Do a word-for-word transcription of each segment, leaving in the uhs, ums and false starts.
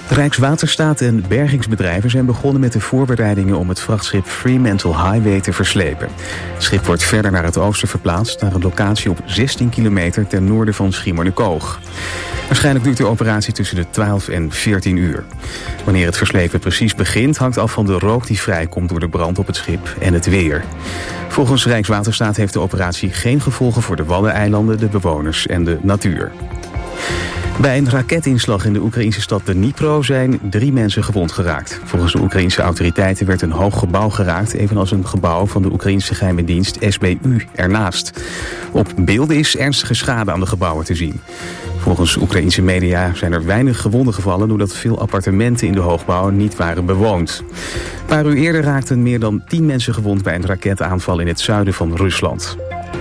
Rijkswaterstaat en bergingsbedrijven zijn begonnen met de voorbereidingen om het vrachtschip Fremantle Highway te verslepen. Het schip wordt verder naar het oosten verplaatst, naar een locatie op zestien kilometer ten noorden van Schiermonnikoog. Waarschijnlijk duurt de operatie tussen de twaalf en veertien uur. Wanneer het verslepen precies begint, hangt af van de rook die vrijkomt door de brand op het schip en het weer. Volgens Rijkswaterstaat heeft de operatie geen gevolgen voor de Waddeneilanden, de bewoners en de natuur. Bij een raketinslag in de Oekraïnse stad Dnipro zijn drie mensen gewond geraakt. Volgens de Oekraïnse autoriteiten werd een hoog gebouw geraakt, evenals een gebouw van de Oekraïnse geheime dienst S B U ernaast. Op beelden is ernstige schade aan de gebouwen te zien. Volgens Oekraïnse media zijn er weinig gewonden gevallen doordat veel appartementen in de hoogbouw niet waren bewoond. Een paar uur eerder raakten meer dan tien mensen gewond bij een raketaanval in het zuiden van Rusland.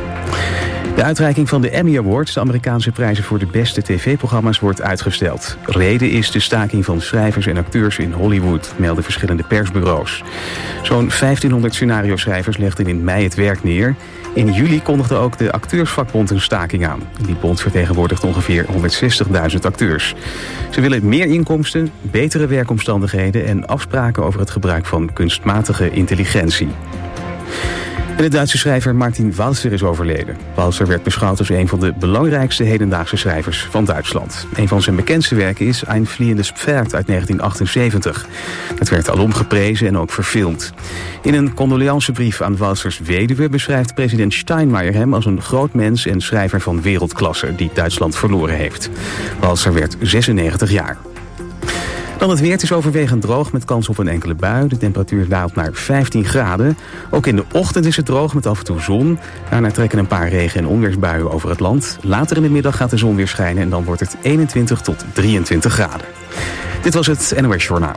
De uitreiking van de Emmy Awards, de Amerikaanse prijzen voor de beste tv-programma's, wordt uitgesteld. Reden is de staking van schrijvers en acteurs in Hollywood, melden verschillende persbureaus. Zo'n vijftienhonderd scenario-schrijvers legden in mei het werk neer. In juli kondigde ook de acteursvakbond een staking aan. Die bond vertegenwoordigt ongeveer honderdzestigduizend acteurs. Ze willen meer inkomsten, betere werkomstandigheden en afspraken over het gebruik van kunstmatige intelligentie. En de Duitse schrijver Martin Walser is overleden. Walser werd beschouwd als een van de belangrijkste hedendaagse schrijvers van Duitsland. Een van zijn bekendste werken is Ein Fliehendes Pferd uit negentien achtenzeventig. Het werd alom geprezen en ook verfilmd. In een condoleancebrief aan Walsers weduwe beschrijft president Steinmeier hem als een groot mens en schrijver van wereldklasse die Duitsland verloren heeft. Walser werd zesennegentig jaar. Dan het weer. Het is overwegend droog met kans op een enkele bui. De temperatuur daalt naar vijftien graden. Ook in de ochtend is het droog met af en toe zon. Daarna trekken een paar regen- en onweersbuien over het land. Later in de middag gaat de zon weer schijnen en dan wordt het eenentwintig tot drieëntwintig graden. Dit was het N O S Journaal.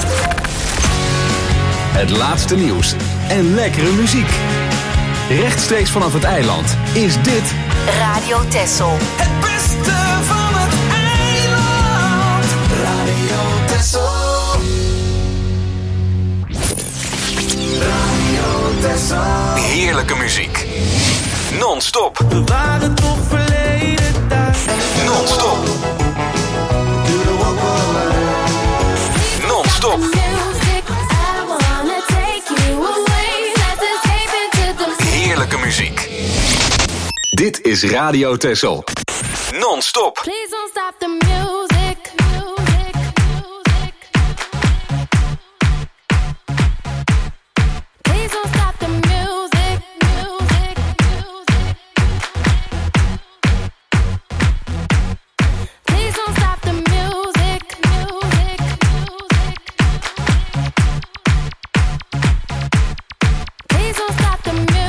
Het laatste nieuws en lekkere muziek. Rechtstreeks vanaf het eiland is dit Radio Texel. Het beste van het eiland. Radio Texel. Radio Texel. heerlijke muziek. Non-stop. We waren toch verleden tijd. Non-stop. Non-stop. Heerlijke muziek. Dit is Radio Texel. Non-stop. Please don't stop the music. Music, music. Please don't stop the music. Music, music. Please don't stop the music. Music, music. Please don't stop the music.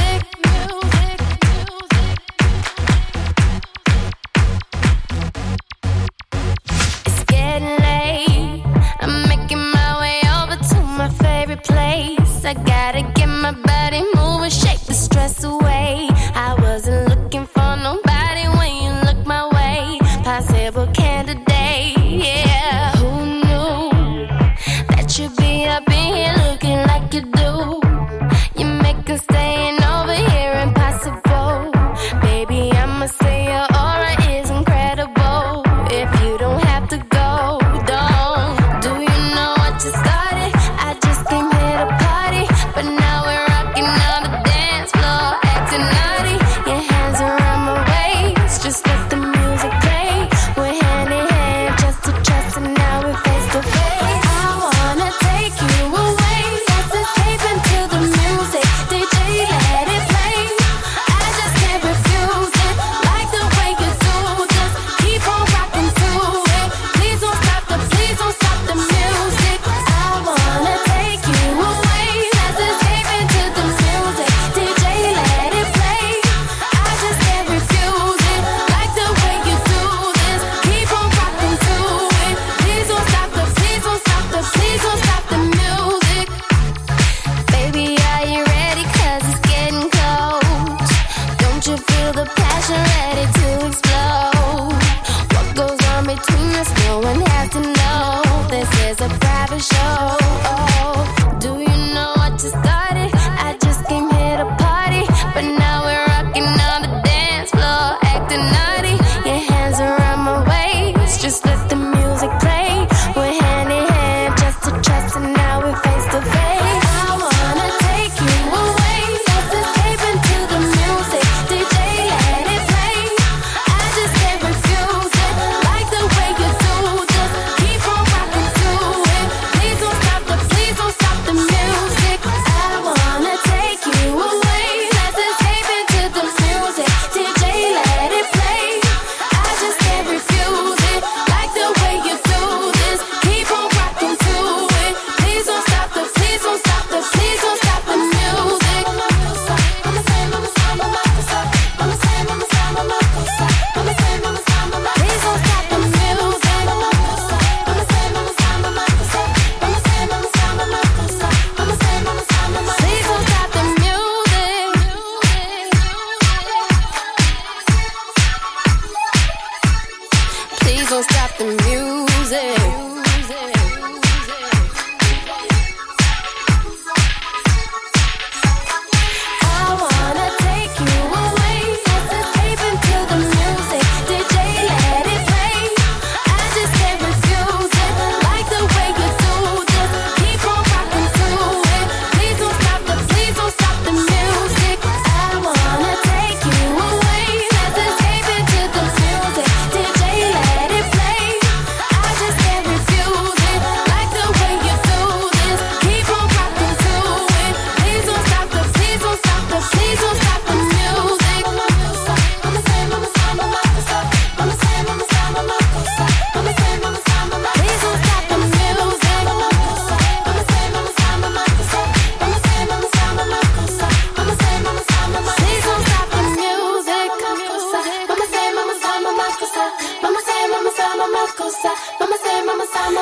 I gotta get my body moving, shake the stress away. I wasn't looking for nobody when you look my way. Possible candidate, yeah. Who knew that you'd be up in here looking like you do? You make us staying over here impossible. Baby, I'ma say your aura is incredible. If you don't have to go, don't. Do you know what you started? I just came here to party, but now we're rocking on the dance floor, acting naughty. Your hands around my waist, just let the music play. We're hand in hand, just to trust, and now we're face to face. I wanna take you away, let's escape into the music. D J, let it play. I just can't refuse it, like the way you do. Just keep on rocking to it. Please don't stop the, please don't stop the music. I wanna take you away, let's escape into the music. D J, let it play. I just can't refuse it, like the way you do this. Keep on rocking to it. Please don't stop the, please don't stop the, please don't stop the music. Baby, are you ready? 'Cause it's getting close. Don't you feel the passion ready to explode? What goes on between us, no one has to know. This is a private show. Oh, do you know what you started? I just came here to party, but now we're rocking on the dance floor, acting naughty. Your hands around my waist, just let the music play. We're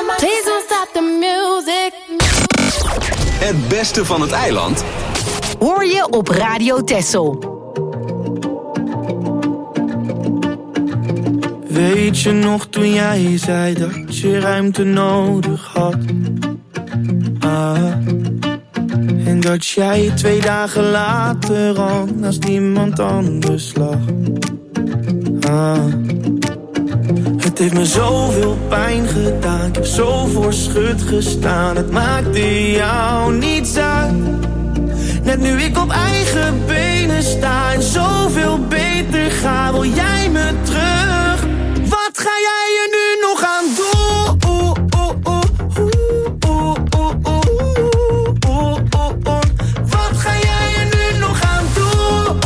Please don't stop the music. Het beste van het eiland Hoor je op Radio Texel. Weet je nog toen jij zei dat je ruimte nodig had? Ah. En dat jij twee dagen later al naast iemand anders lag. Ah. Het heeft me zoveel pijn gedaan, ik heb zo voor schut gestaan. Het maakte jou niets uit. Net nu ik op eigen benen sta en zoveel beter ga, wil jij me terug. Wat ga jij er nu nog aan doen? Wat ga jij er nu nog aan doen?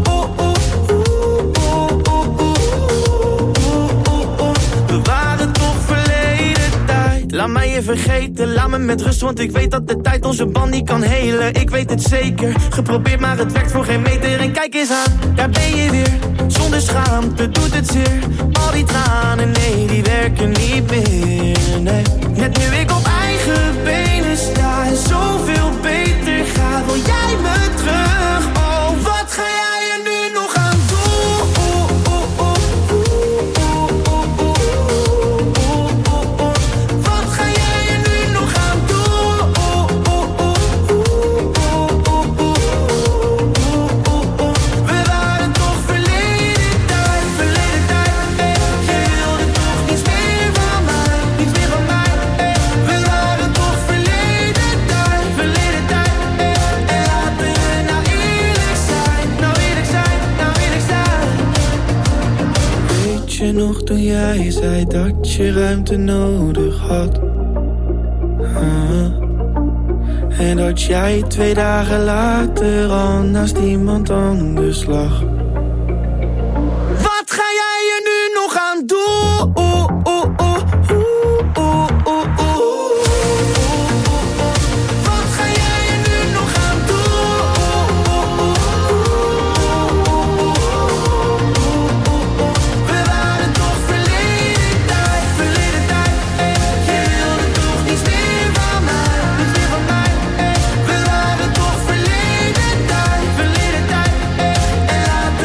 We waren toch verleden tijd. Laat mij je vergeten, laat me met rust, want ik weet dat de tijd onze band niet kan helen. Ik weet het zeker, geprobeerd maar het werkt voor geen meter. En kijk eens aan, daar ben je weer. Zonder schaamte doet het zeer. Al die tranen, nee, die werken niet meer, nee. Net nu ik op eigen benen sta en zoveel beter ga, wil jij me terug. Oh, wat ga jij er nu nog aan doen? Wat ga jij er nu nog aan doen? We waren toch verleden tijd, verleden tijd, eh. Je wilde toch niets meer van mij, niets meer van mij, eh. We waren toch verleden tijd, verleden tijd, eh. En laten we nou eerlijk zijn, nou eerlijk zijn, nou eerlijk zijn. Weet je nog toen jij zei dat je ruimte nodig had? Ah. En dat jij twee dagen later al naast iemand anders lag. Wat ga jij er nu nog aan doen? Wat ga jij er nu nog aan doen? We waren toch verleden tijd, verleden tijd, eh. Je wilde toch niets meer van mij, niets meer van mij, eh. We waren toch verleden tijd, verleden tijd, eh. En laten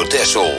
Texel.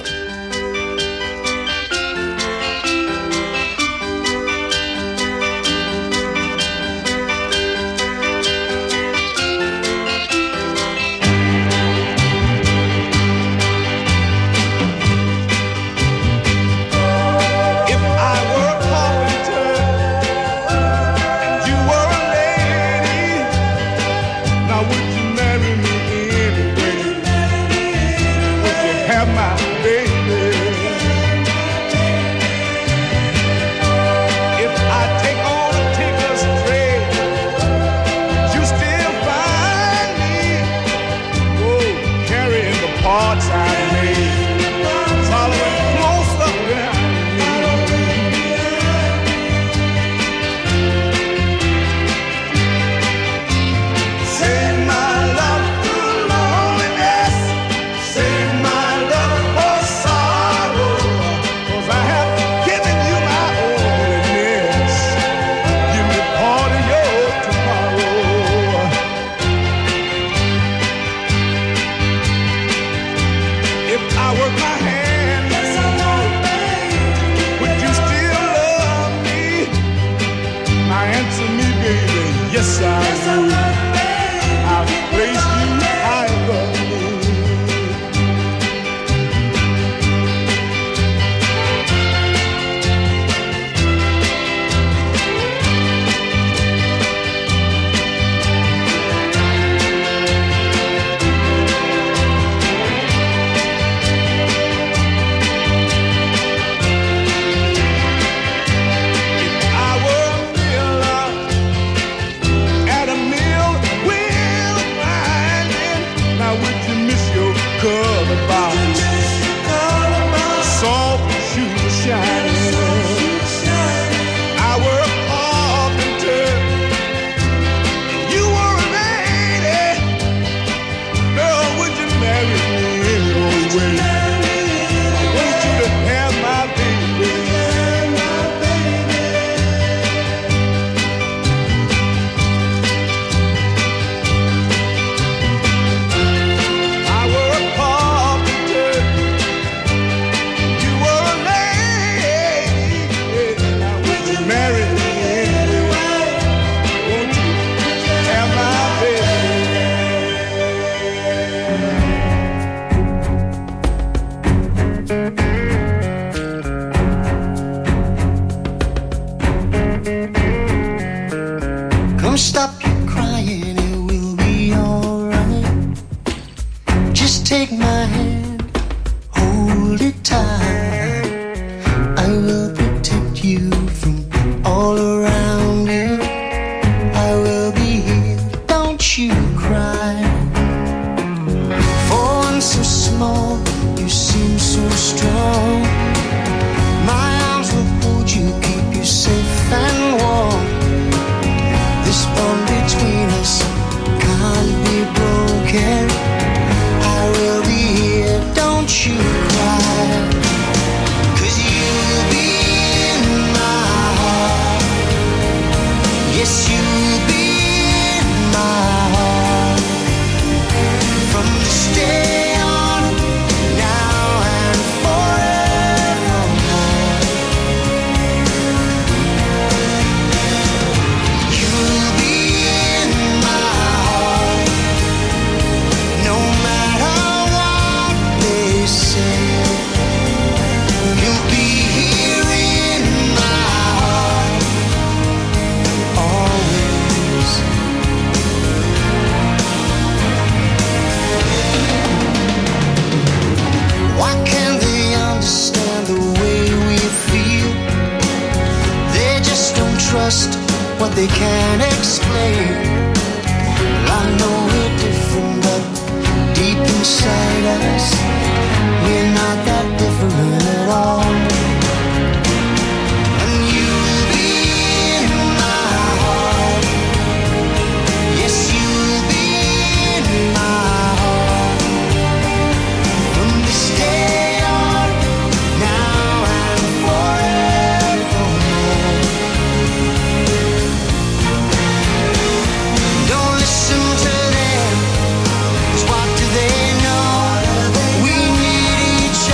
What they can't explain. I know we're different, but deep inside us, we're not that different at all. And you'll be in my heart. Yes, you'll be in my heart. From this day on, now and forevermore. Don't listen to them, 'cause what do they know? We need each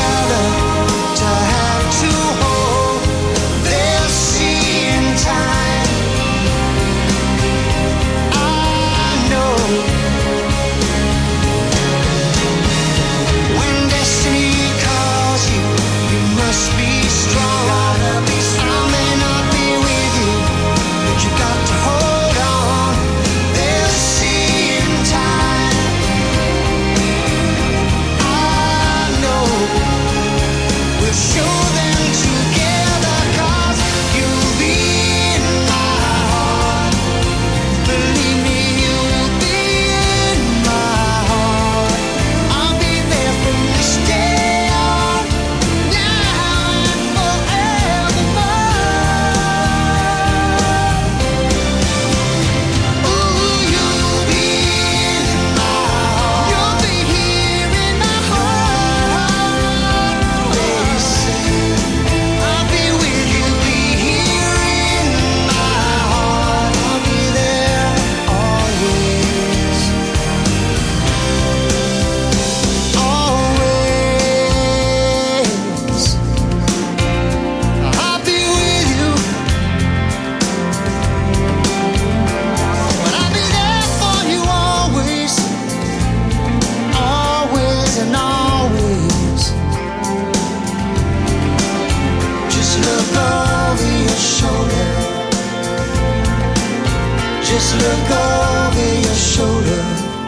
Just look over your shoulder.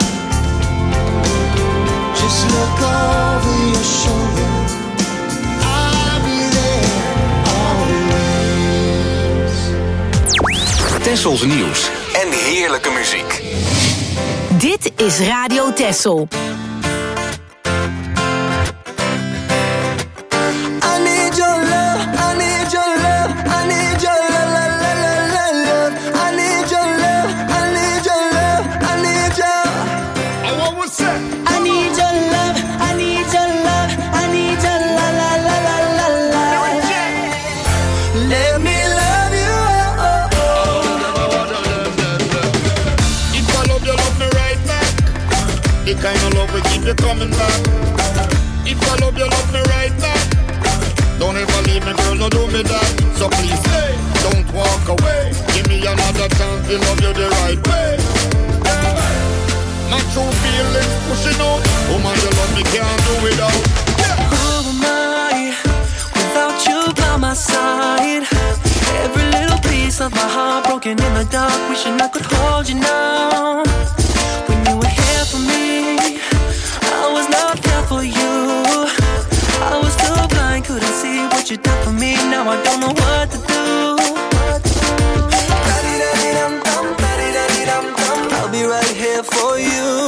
Just look over your shoulder. I'll be there always. Tessels nieuws en heerlijke muziek. Dit is Radio Tessel. Kind of love will keep you coming back. If I love you, love me right back. Don't ever leave me, girl, no do me that. So please stay, don't walk away. Give me another chance to love you the right way. Yeah. My true feelings pushing out. Woman, you love me, can't do without. Yeah. Who am I without you by my side? Every little piece of my heart broken in the dark. Wishing I could hold you now. When you were here for me, I was not there for you. I was too blind, couldn't see what you done for me. Now I don't know what to do. I'll be right here for you.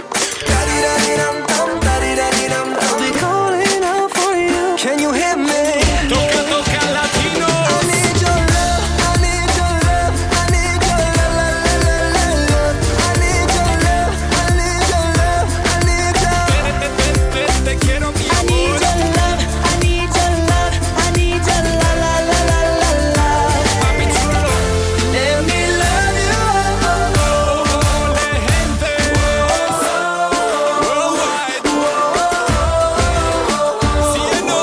I'll be calling out for you. Can you hear me? Toca, toca, latino. I need your love, I need your love, I need your love, love, love, love, love. I need your love, I need your love, I need your Te quiero, mi I need your love, I need your love, I need your la la la la la la. papi chulo. Let me love you. De gente. Worldwide. Si no.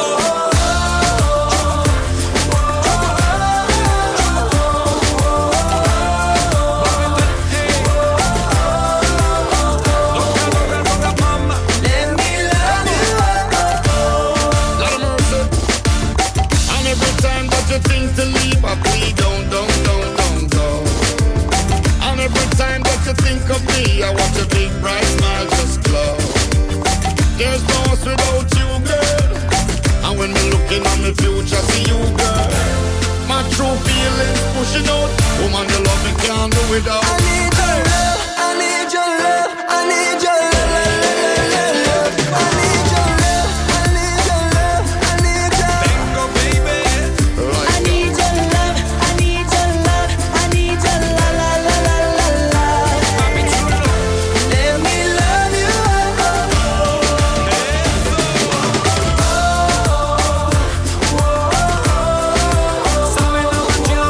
Let me love you. Lord of mercy. And every time that you think to leave, I plead, don't, don't, don't, don't go. And every time that you think of me, I watch a big bright smile just glow. There's no us without you, girl. And when me looking at my future, see you, girl. My true feelings pushing out. Woman, you love me, can't do without. I need your love, I need your love, I need your love, love, love, love, love. I need your love, I need your love, I need your Tengo, baby. I need your love, I need your love, I need your la la la la la la. Papi chulo. Let me love you. Sabe lo que yo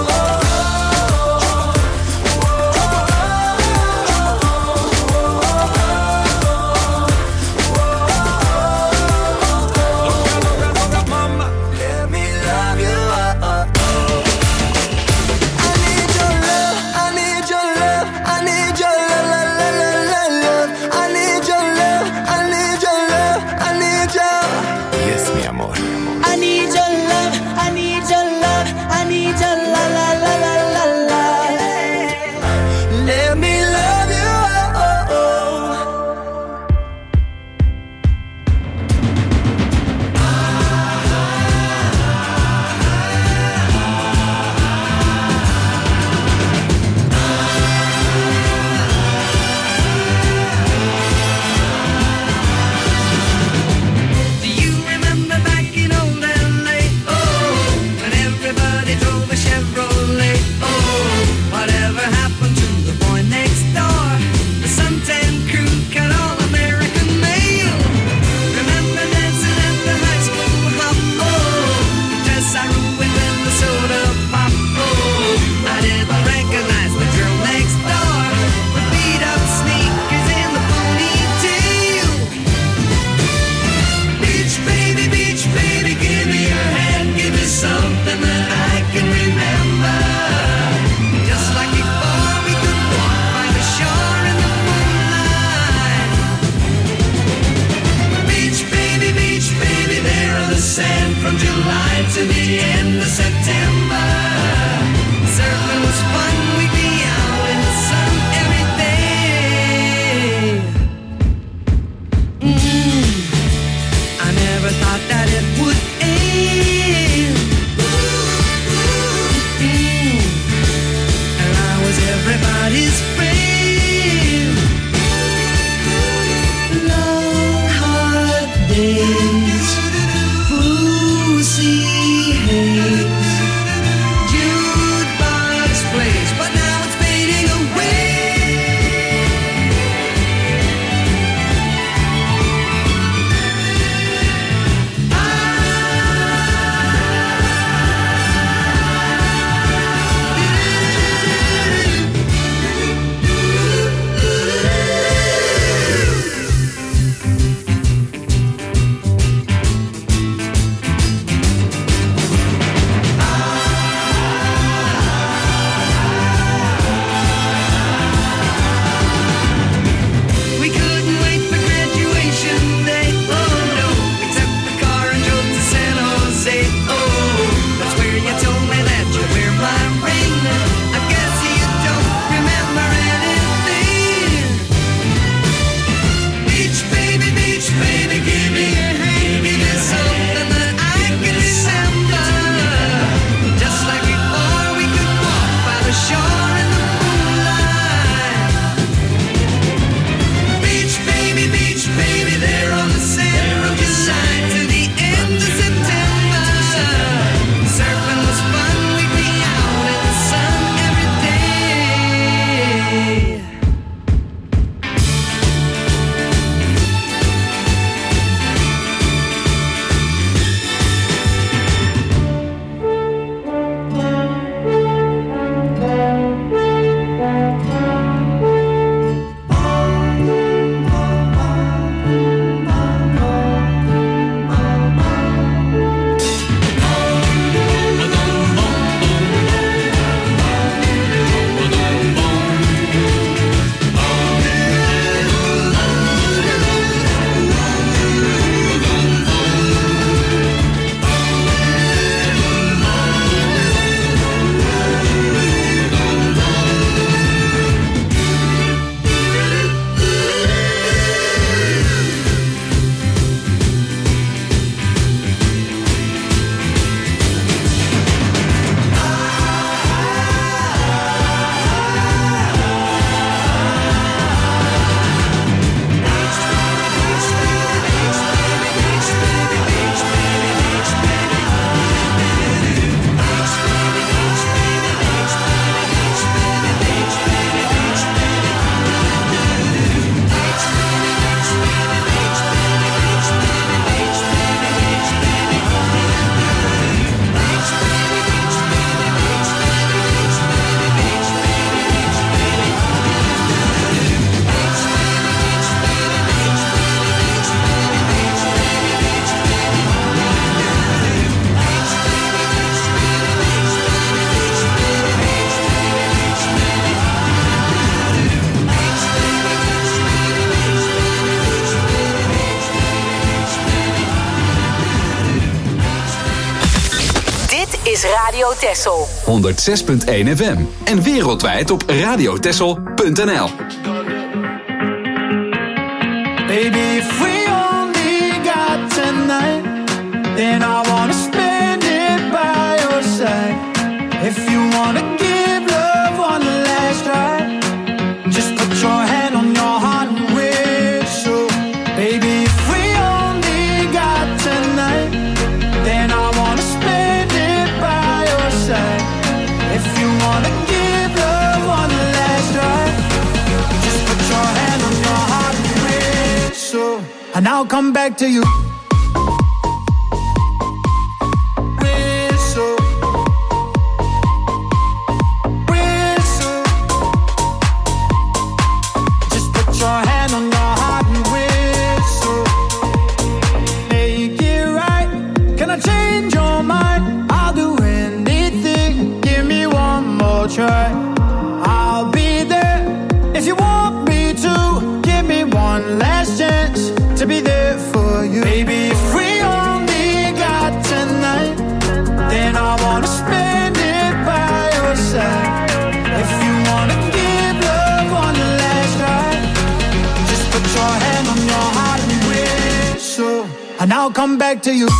Radio Texel. honderdzes punt één F M. En wereldwijd op radiotexel punt n l. Baby, if we only got tonight, then I wanna spend it by your side. If you wanna give love one last try, just put your hand on your heart and whistle. Baby, if we only got tonight, then I wanna spend it by your side. If you wanna give love one last try, just put your hand on your heart and whistle, and I'll come back to you. Try. I'll be there if you want me to. Give me one last chance to be there for you. Baby, if we only got tonight, then I wanna spend it by your side. If you wanna give love one last try, just put your hand on your heart and whistle, and I'll come back to you.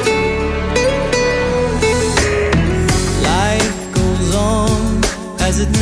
As it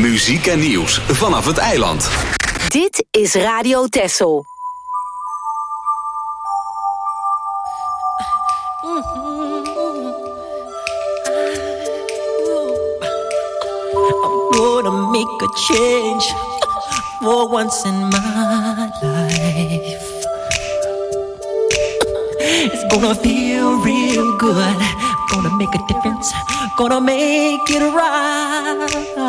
Muziek en nieuws vanaf het eiland. Dit is Radio Texel. I'm gonna make a change for once in my life. It's gonna feel real good. Gonna make a difference. Gonna make it right.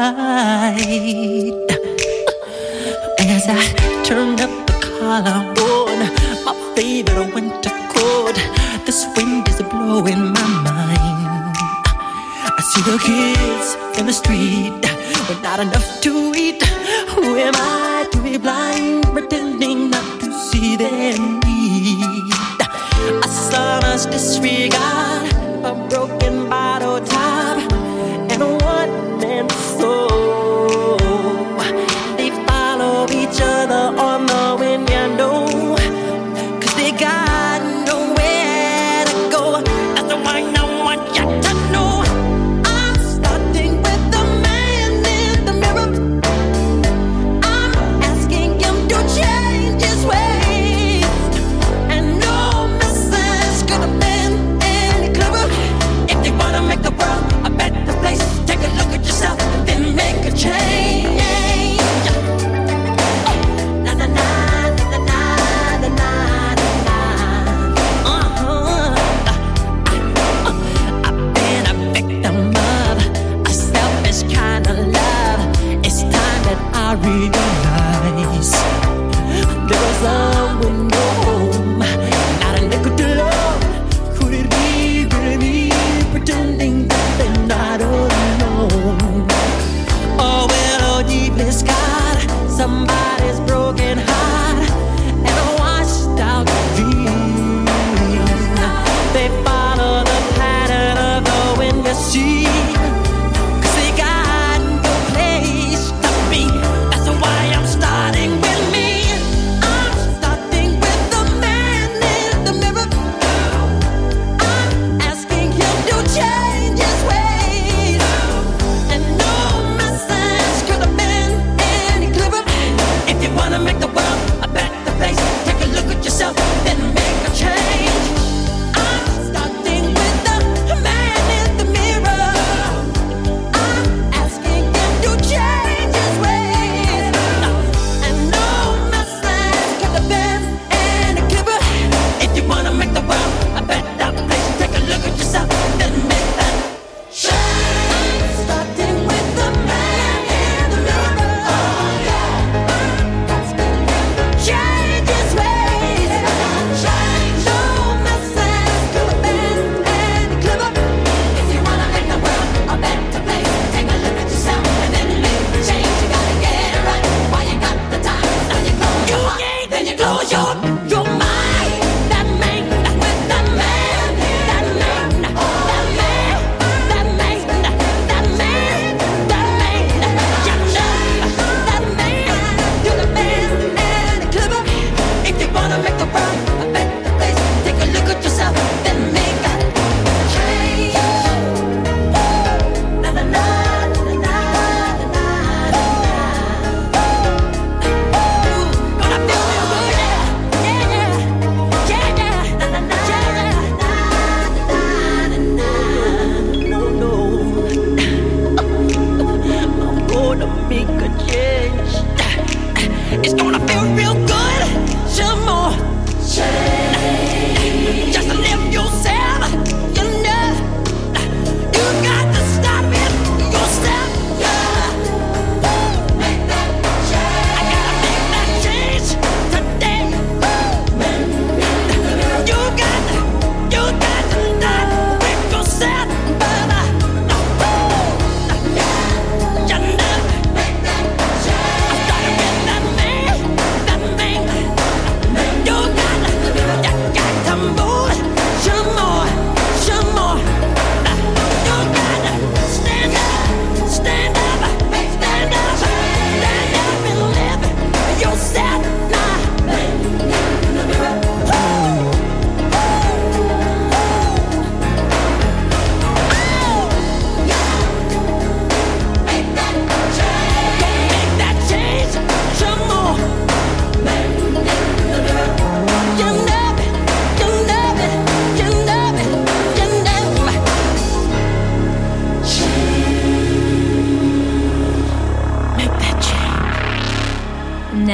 As I turn up the collar on my favorite winter coat, this wind is blowing my mind. I see the kids in the street with not enough to eat. Who am I to be blind, pretending not to see their need? A son's disregard, a broken bottle top, and a one-man soul. They follow each other on the wind, you know, 'cause they got nowhere to go. That's the one I want you to know. I'm starting with the man in the mirror. I'm asking him to change his ways, and no message could have been any clearer. If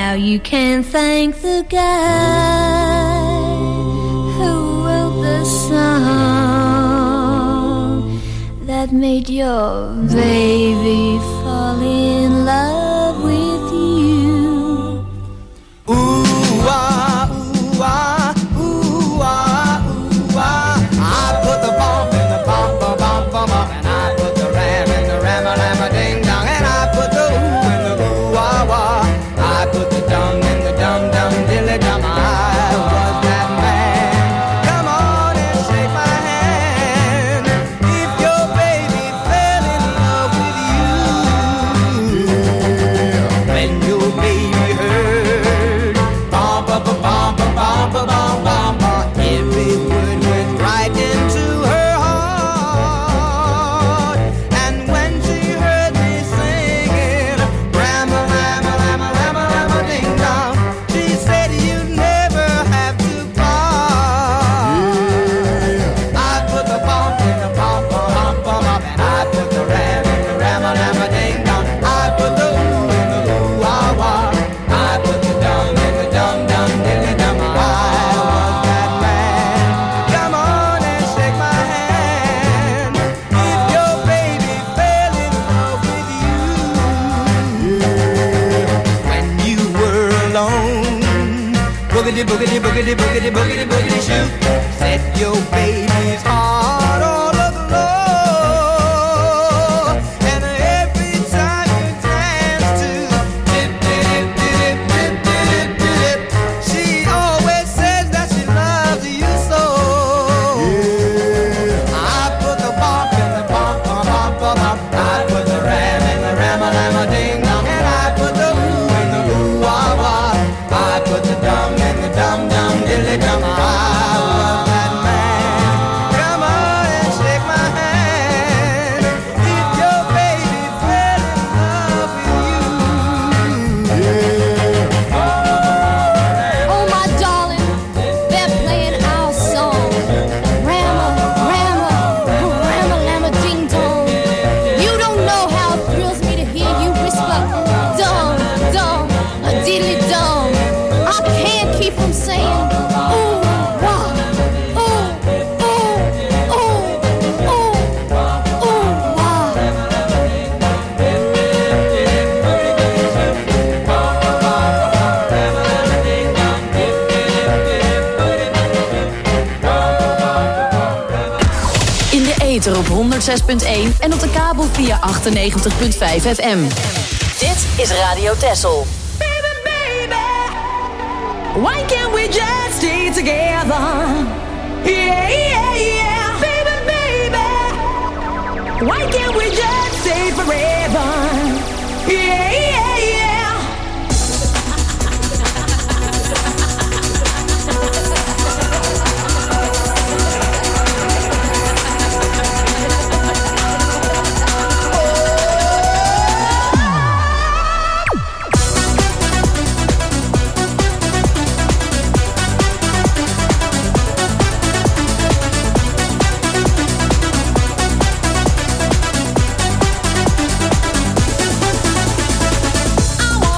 Now you can thank the guy who wrote the song that made your baby fall in love with you. Ooh, ah, ooh, ah, ooh, ah, ooh, ah. I put the bomb in the bomb, bomb, bomb, bomb, bomb, and I put the ram in the ram, a ram, a ding dong, and I put the ooh in the ooh, ah, wah. I put the dum in the dum, dum, dilly dum. I was that man. Come on and shake my hand. If your baby fell in love with you, when your baby heard bum, bum, bum, bum, bum, bum, bum, bum, bum, every word went right into her heart. And when she heard me singing, ram a ram a ram a ram a ram a ding dong, she said you'd never have to part. I put the bump in the bump, bump, bump, bump, and I put the ram in the ram a ram a ding dong. I put the ooh in the ooh ah wah. I put the dum in the dum dum dilly dum. I was that man. Come on and shake my hand. If your baby fell in love with you, when you were alone, boogity boogity boogity boogity boogity boogity shoot, set your baby's heart all aglow. And every time you dance to dip dip dip dip dip dip, she always says that she loves you so. I put the bump in the bump bump bump bump bump. I put the ram in the ram a ram a ding dong, and I put the ooh in the ooh ah wah. I put the dum in the dum dum dilly dum. I was that man. Come on and shake my hand. If your baby fell in love with you. Oh, my darling, they're playing our song. Rama, Rama, Rama, Lama, ding dong. You don't know how it thrills me to hear you whisper, dum, dum, a diddly dum. I can't keep from saying, ooh, wah, ooh, ooh, ooh, ooh, ooh, wah. In de ether op honderd zes punt één en op de kabel via achtennegentig komma vijf F M. Dit is Radio Texel. Why can't we just stay together? Yeah, yeah, yeah. Baby, baby. Why can't we just stay forever? Yeah, yeah, yeah. I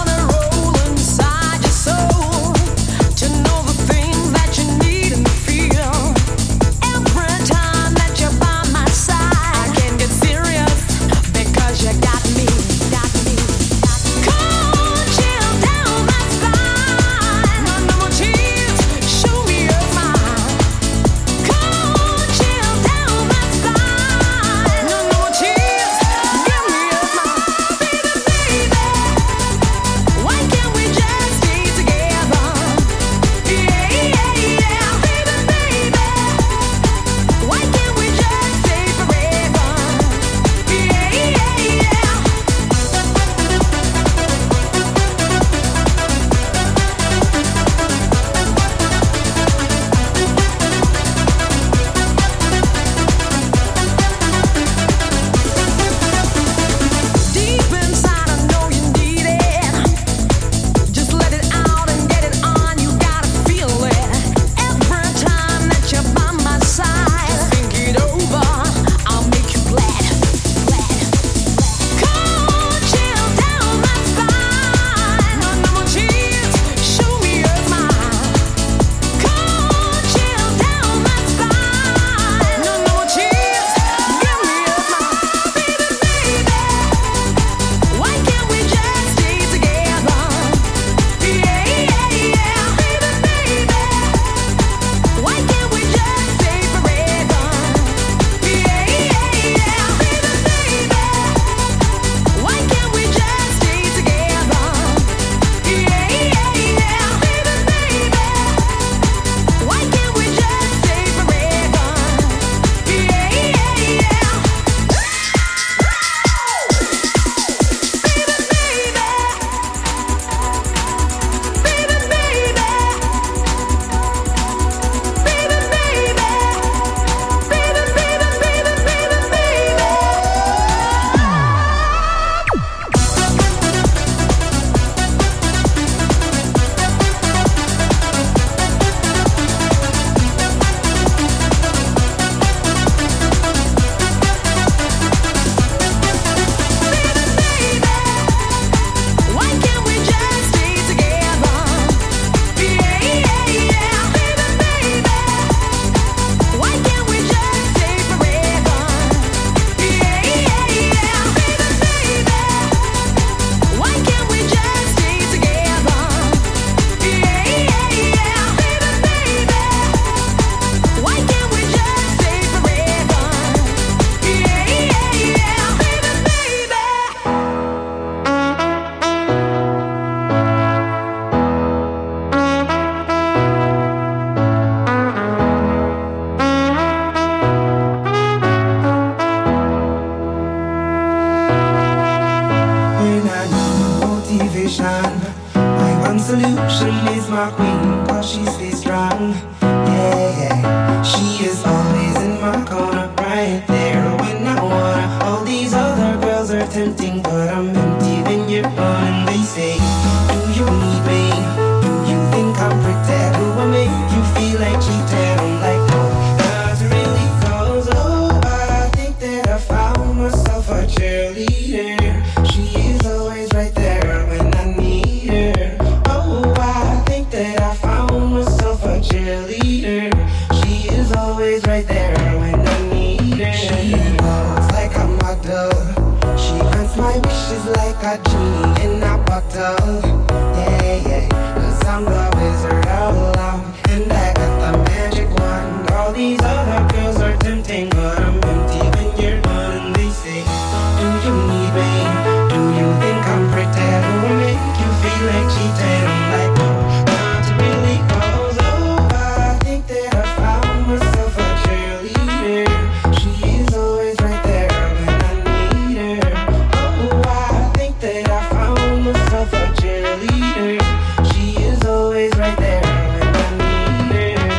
motivation. My one solution is my queen, cause she stays strong. Yeah, yeah. She is always in my corner, right there when I wanna. All these other girls are tempting, but I'm empty when you're gone. And they say, do you need me? Do you think I'm pretty? Do I make you feel like cheating? I'm like, no, not really, cause oh, I think that I found myself a cheerleader. She is always right there when I need her. Oh, I think that I found myself a cheerleader. She is always right there when I need her. She walks like a model. She grants my wishes like a genie in a bottle. Yeah, yeah, cause I'm the wizard of love, and I got the magic wand. All these other girls are tempting, but I'm empty when you're gone. And they say, do you need me? Do you think I'm pretty? Do I make you feel like cheating? I'm like, no, not really, cause oh, I think that I found myself a cheerleader. She is always right there when I need her. Oh, I think that I found myself a cheerleader. She is always right there when I need her.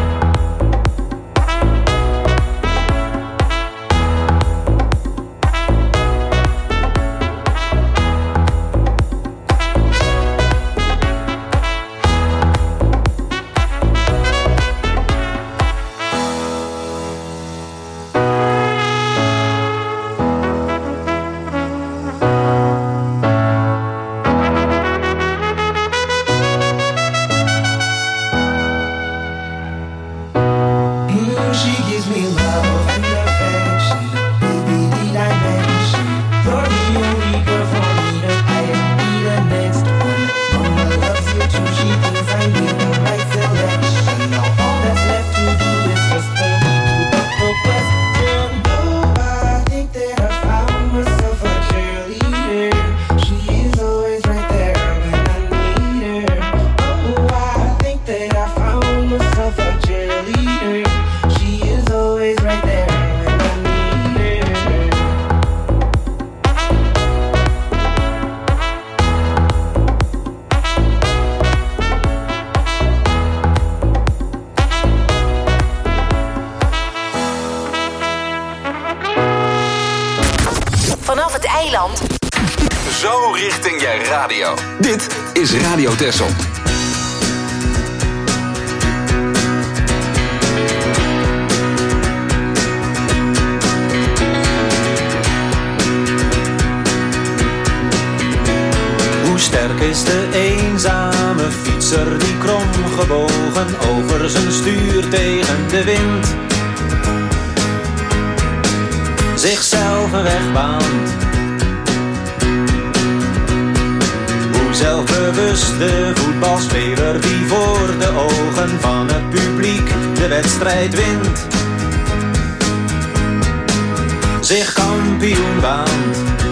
Mm, she gives me love and affection, baby, the dimension. You're the only girl for me to I be the next one. Mama loves you too, she thinks I made the right selection. Now all that's left to do is just for me to put the question. Oh, I think that I found myself a cheerleader. She is always right there when I need her. Oh, I think that I found myself a cheerleader. She is always right there when I need her. Vanaf het eiland. Zo richting je radio. Dit is Radio Texel. Hoe sterk is de eenzame fietser die kromgebogen over zijn stuur tegen de wind zichzelf een weg baant. Hoe zelfbewust de voetbalspeler die voor de ogen van het publiek de wedstrijd wint zich kampioen baant.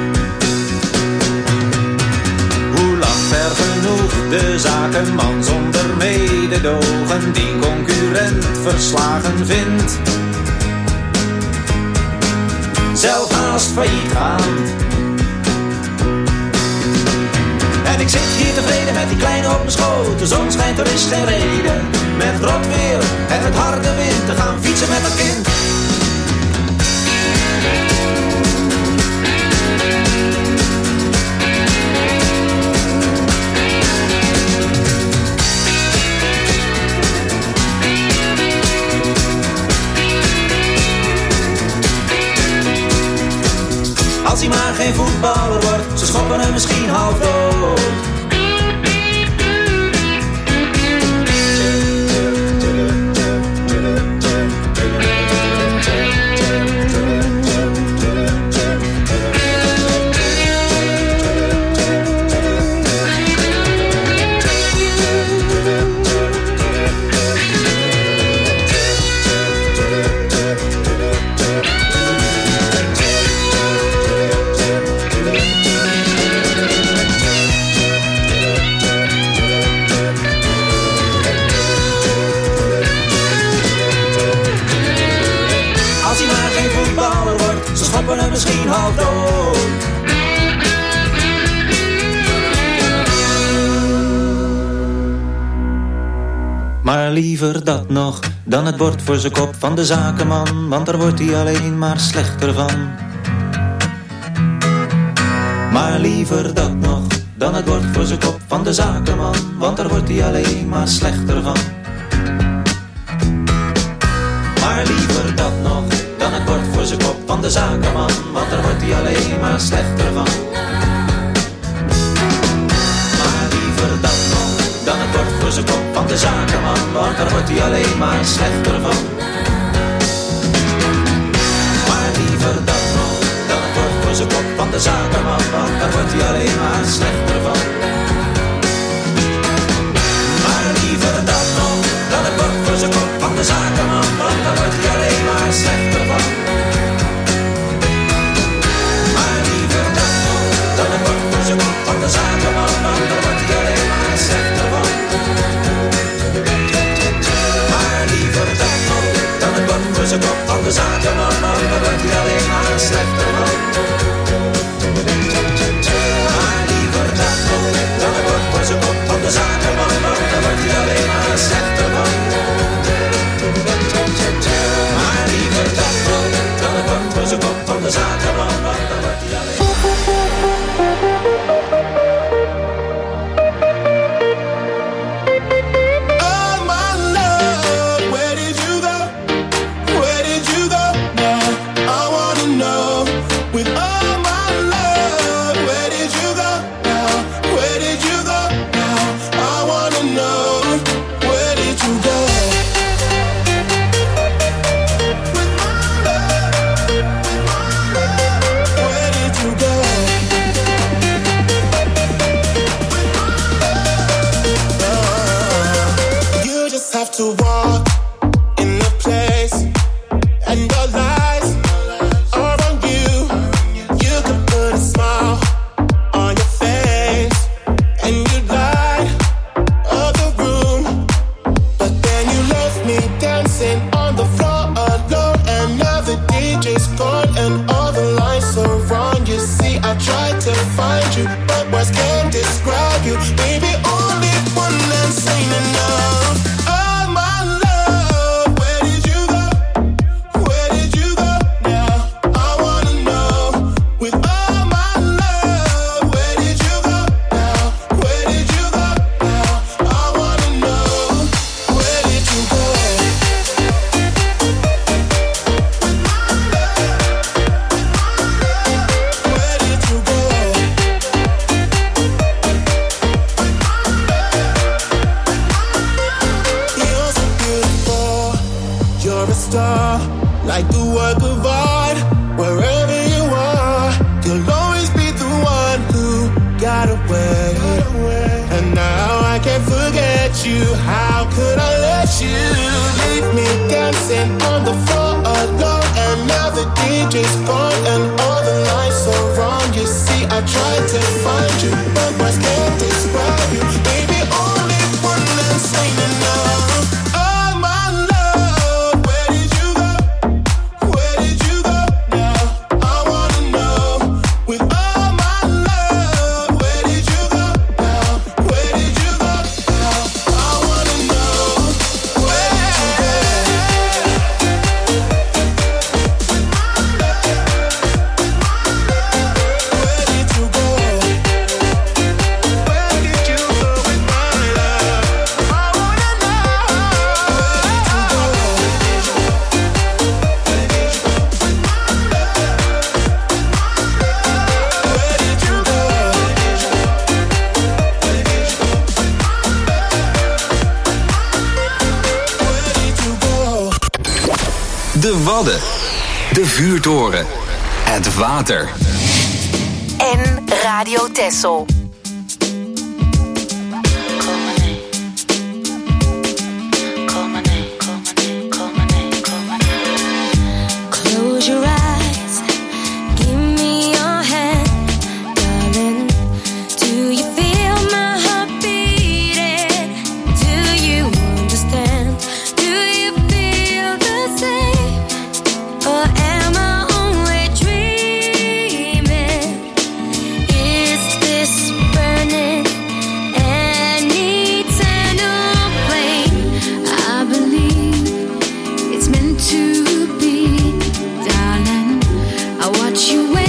Hoe lacht ver genoeg de zakenman zonder mededogen die concurrent verslagen vindt, zelf haast failliet gaand. En ik zit hier tevreden met die kleine op mijn schoot. De zon schijnt, er is geen reden met rot weer en het harde wind te gaan fietsen met een kind. Als hij maar geen voetballer wordt, ze schoppen hem misschien half dood. misschien half dood. Maar liever dat nog dan het bord voor zijn kop van de zakenman, want daar wordt hij alleen maar slechter van. Maar liever dat nog dan het bord voor zijn kop van de zakenman, want daar wordt hij alleen maar slechter van. Maar liever dat nog dan het bord voor zijn kop van de zakenman, want daar wordt hij alleen maar slechter van. Maar liever dat nog dan het bord voor zijn kop van de zakenman, want daar wordt hij alleen maar slechter van. Maar liever dat nog dan het bord voor zijn kop van de zakenman, want daar wordt hij alleen maar slechter van. Maar liever dat nog dan het bord voor zijn kop van de zakenman, want daar wordt hij alleen maar slechter van. Maar liever dat nog dan het bord voor zijn kop van de zakenman, want daar wordt hij alleen maar slechter van. Maar liever dat nog dan het bord voor zijn kop van de zakenman, want daar wordt hij alleen maar slechter van. Maar liever dat nog dan het bord voor zijn kop van de zakenman, want daar wordt hij alleen maar slechter van. Maar liever dat nog dan het bord voor zijn kop van de zakenman, want daar wordt hij alleen maar. To walk in the place, and the lights are on you. You can put a smile on your face, and you light up the room. But then you left me dancing on the floor alone, and now the D J's gone, and all the lights are wrong. You see, I tried to find you, but words can't describe you. Baby, only one that's ain't enough. Like the work of art, wherever you are, you'll always be the one who got away. And now I can't forget you. How could I let you leave me dancing on the floor alone? And now the D J's gone, and all the lights are wrong. You see, I tried to find you, but words can't describe you. Baby, only one that's ain't enough. De Wadden, de vuurtoren, het water. En Radio Texel. Close your eyes, give me your hand, darling. Do you feel my heart beating? Do you understand? Do you feel the same? Or am I only dreaming? Is this you went.